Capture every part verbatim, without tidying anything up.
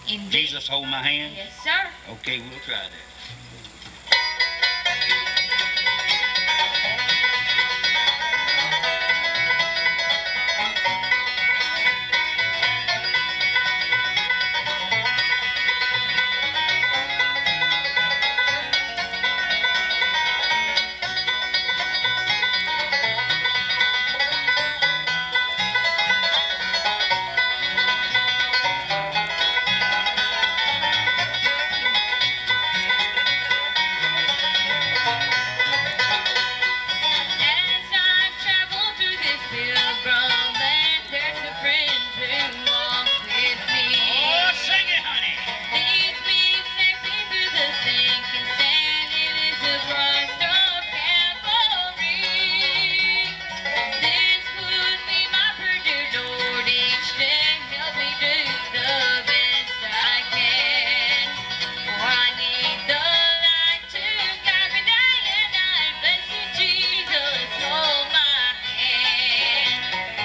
Indeed. Jesus, hold my hand? Yes, sir. Okay, we'll try that. As I travel through this pilgrim land, there's a friend who walks with me. Oh, sing it, honey. Leads me safely through the sinking sand. It is the Christ of Calvary. This would be my prayer, dear Lord, each day. Help me do the best I can. For I need the light to guide me day and night. Blessed Jesus, hold my hand.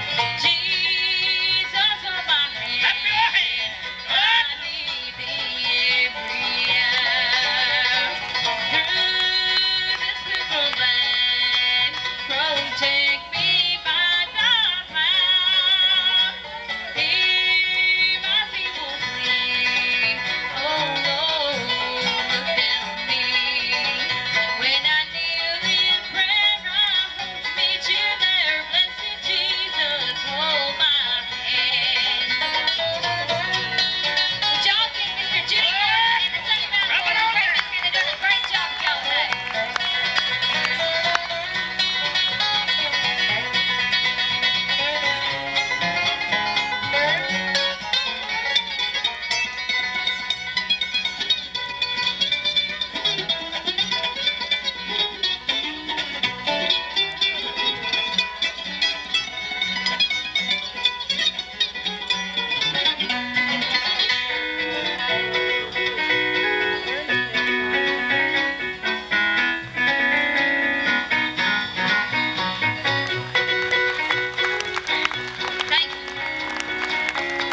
Jesus, hold my hand. Clap your hand. I need thee every hour. Through this fickle land, protect me by thy power. Hear my people sing. Oh Lord, look down on me. When I kneel in prayer, I hope to meet you there. Blessed Jesus, hold my hand. Would y'all give Mister Judy Garland and the Sunny Mountain Rub it on Prayer there. Ministry? They're doing a great job for y'all today. Thank you.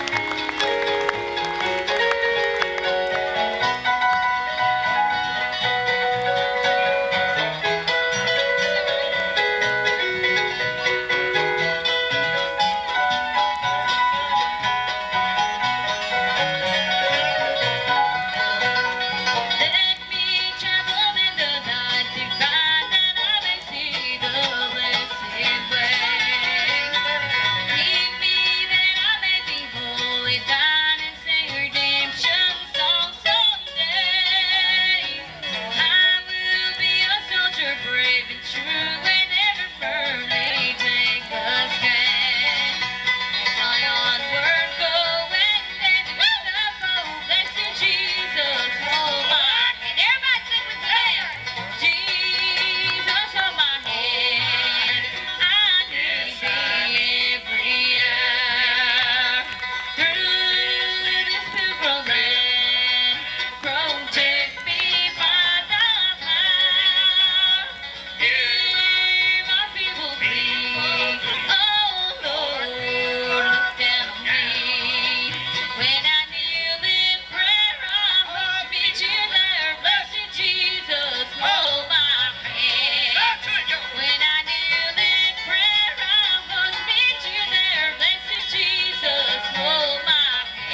Let me travel in the night to find that I may see the blessed way. Lead me that I may behold with thine and sing redemption song someday. I will be a soldier brave and true and ever firmly take a stand. My onward go and stand with the foe. Blessed Jesus, hold my hand. Everybody sing with me now. Jesus, hold my hand. I need thee every hour. Through this pilgrim land, protect me by thy power. Hear my feeble plea. Oh Lord, look down on me. When I kneel in prayer, I hope to meet you there. Blessed Jesus, hold my hand. That's it, yo. When I kneel in prayer, I hope to meet you there. Blessed Jesus, hold my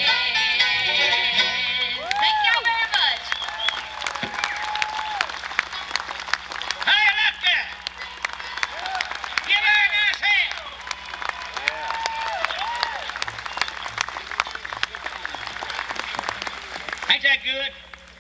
hand. Thank y'all very much. How you like that? Give her a nice hand. Ain't that good?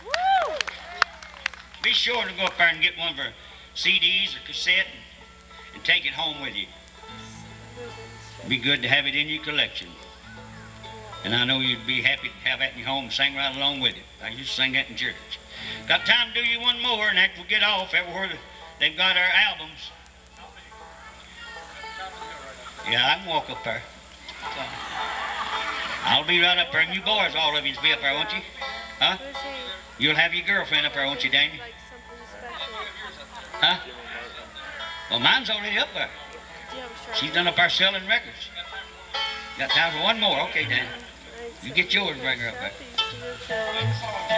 Be sure to go up there and get one of her C Ds or cassette and, and take it home with you. Be good to have it in your collection. And I know you'd be happy to have that in your home and sing right along with it. I used to sing that in church. Got time to do you one more, and after we get off, everywhere they've got our albums. Yeah, I can walk up there. I'll be right up there, and you boys, all of you, be up there, won't you? Huh? You'll have your girlfriend up there, won't you, Daniel? Like something special. Huh? Well, mine's already up there. Do you have a She's done up there selling records. Got time for one more. Okay, Dan. You get yours and bring her up there. Sharpie. to your children.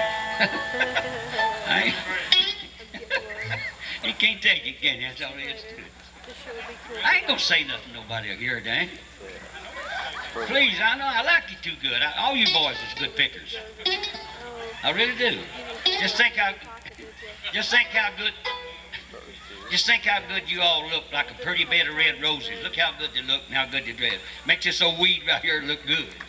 I ain't- I'll get one. you can't take it, can you? That's all it is to it. This sure would be cool. I ain't gonna say nothing to nobody up here, Dan. Please, I know I like you too good. I, all you boys is good pickers. Oh, I really do. Just think how, pocket, did you? just think how good, just think how good you all look, like a pretty bed of red roses. Look how good they look and how good they dress. Makes this old weed right here look good.